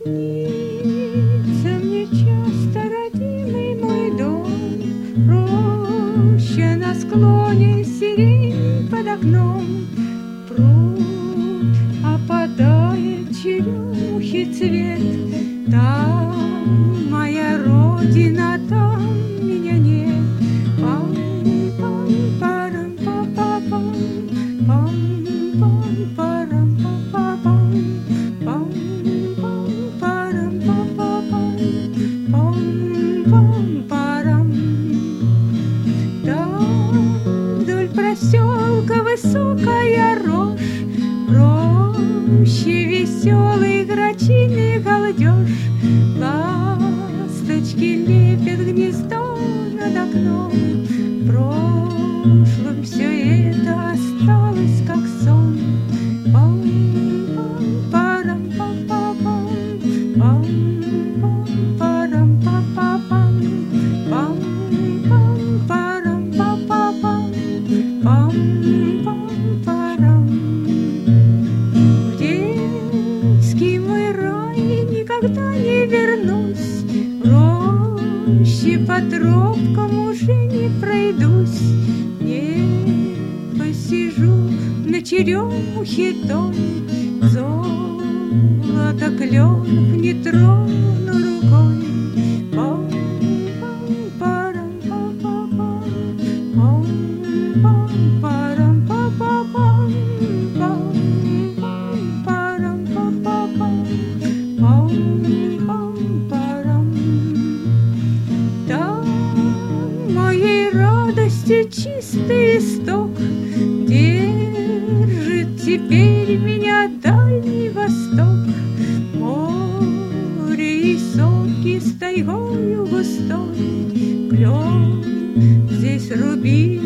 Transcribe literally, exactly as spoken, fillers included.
Снится мне часто родимый мой дом, роща на склоне, сирень под окном, пруд опадает черемухи цвет. Там моя родина, там меня нет. Пам-пам-парам-па-па-пам, пам-пам-парам-па-па-пам, пам-пам-парам-па-па-пам, пам-пам-парам. Там вдоль проселка высокая рожь, в роще веселый грачиный галдеж. Ласточки лепят гнездо над окном. В прошлом все это осталось, как сон. Пам-пам-парам-па-па-пам, пам-пам-парам-па-па-пам, пам-пам-парам-па-па-пам, пам-пам-парам. В детский мой рай никогда не вернусь, в роще по тропкам уже не пройдусь. Не посижу на черемухе той, золото кленов не трону рукой. Пам-пам-парам-па-па-пам, пам-пам-парам-па-па-пам, пам-пам-парам-па-па-пам, пам-пам-парам. Там моей радости чистый исток держит теперь меня Дальний Восток. Море и соки с тайгою густой, клен здесь рубин